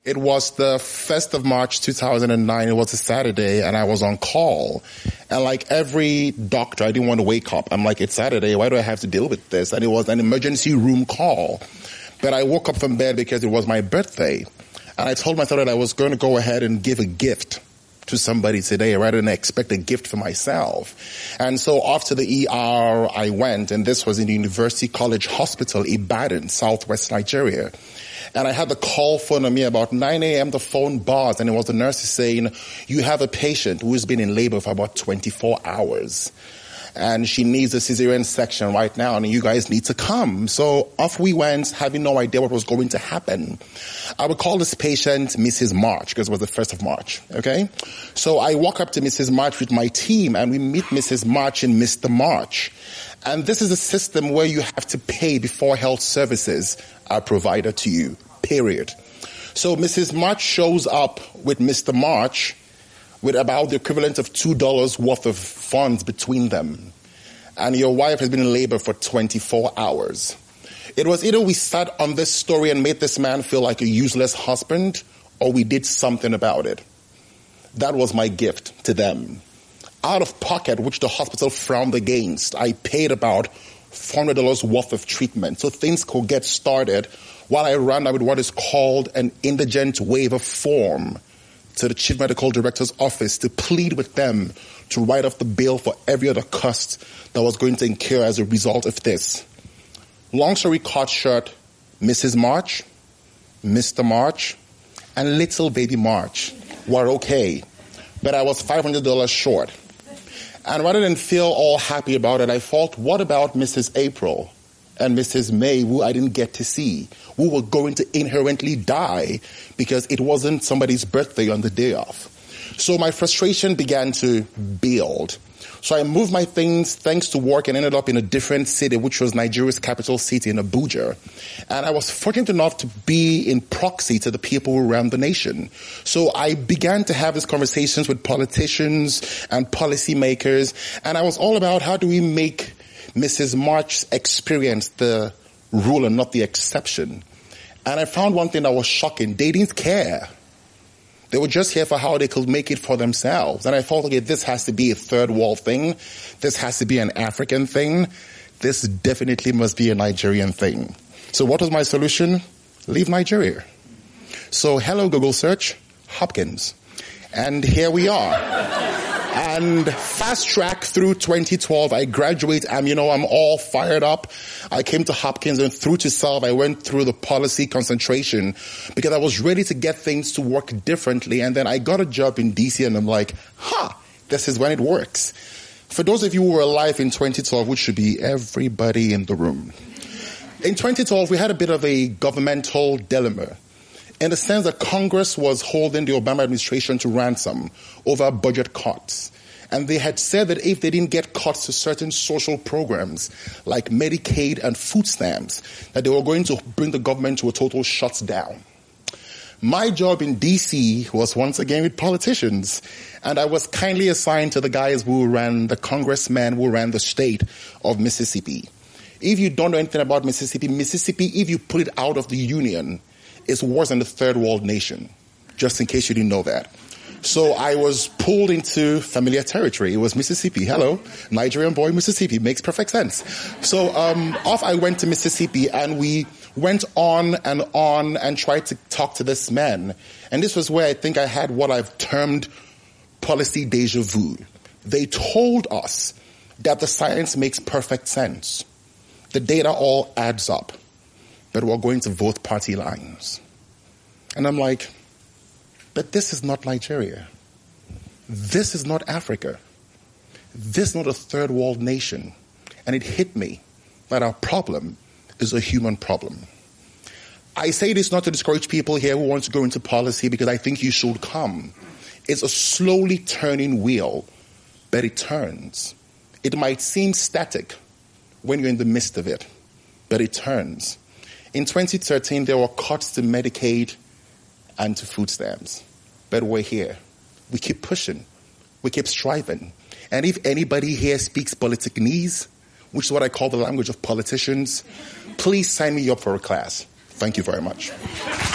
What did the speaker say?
It was the 1st of March, 2009. It was a Saturday, and I was on call. And like every doctor, I didn't want to wake up. I'm like, it's Saturday. Why do I have to deal with this? And it was an emergency room call. But I woke up from bed because it was my birthday. And I told myself that I was going to go ahead and give a gift to somebody today rather than expect a gift for myself. And so off to the ER I went, and this was in the University College Hospital, Ibadan, Southwest Nigeria. And I had the call phone on me about 9 a.m. The phone buzzed, and it was the nurse saying, you have a patient who has been in labor for about 24 hours. And she needs a cesarean section right now, and you guys need to come. So off we went, having no idea what was going to happen. I would call this patient Mrs. March, because it was the 1st of March, okay? So I walk up to Mrs. March with my team, and we meet Mrs. March and Mr. March. And this is a system where you have to pay before health services are provided to you, period. So Mrs. March shows up with Mr. March with about the equivalent of $2 worth of funds between them. And your wife has been in labor for 24 hours. It was either we sat on this story and made this man feel like a useless husband, or we did something about it. That was my gift to them. Out of pocket, which the hospital frowned against, I paid about $400 worth of treatment so things could get started while I ran out with what is called an indigent waiver form to the chief medical director's office to plead with them to write off the bill for every other cost that was going to incur as a result of this. Long story cut short, Mrs. March, Mr. March, and little baby March were okay, but I was $500 short. And rather than feel all happy about it, I thought, what about Mrs. April and Mrs. May, who I didn't get to see, who were going to inherently die because it wasn't somebody's birthday on the day off? So my frustration began to build. So I moved my things thanks to work and ended up in a different city, which was Nigeria's capital city in Abuja. And I was fortunate enough to be in proxy to the people who ran the nation. So I began to have these conversations with politicians and policymakers, and I was all about how do we make Mrs. March's experience the rule and not the exception. And I found one thing that was shocking. They didn't care. They were just here for how they could make it for themselves. And I thought, okay, this has to be a third world thing. This has to be an African thing. This definitely must be a Nigerian thing. So what was my solution? Leave Nigeria. So hello, Google search, Hopkins. And here we are. And fast track through 2012, I graduate. I'm all fired up. I came to Hopkins, and through to Salve, I went through the policy concentration because I was ready to get things to work differently. And then I got a job in DC, and I'm like, this is when it works. For those of you who were alive in 2012, which should be everybody in the room. In 2012, we had a bit of a governmental dilemma, in the sense that Congress was holding the Obama administration to ransom over budget cuts. And they had said that if they didn't get cuts to certain social programs like Medicaid and food stamps, that they were going to bring the government to a total shutdown. My job in DC was once again with politicians, and I was kindly assigned to the guys who ran, the congressman who ran the state of Mississippi. If you don't know anything about Mississippi, if you put it out of the union, it's worse than the third world nation, just in case you didn't know that. So I was pulled into familiar territory. It was Mississippi. Hello, Nigerian boy, Mississippi. Makes perfect sense. So off I went to Mississippi, and we went on and tried to talk to this man. And this was where I think I had what I've termed policy deja vu. They told us that the science makes perfect sense. The data all adds up. But we're going to vote party lines. And I'm like, but this is not Nigeria. This is not Africa. This is not a third world nation. And it hit me that our problem is a human problem. I say this not to discourage people here who want to go into policy, because I think you should come. It's a slowly turning wheel, but it turns. It might seem static when you're in the midst of it, but it turns. In 2013, there were cuts to Medicaid and to food stamps. But we're here. We keep pushing. We keep striving. And if anybody here speaks Politicnese, which is what I call the language of politicians, please sign me up for a class. Thank you very much.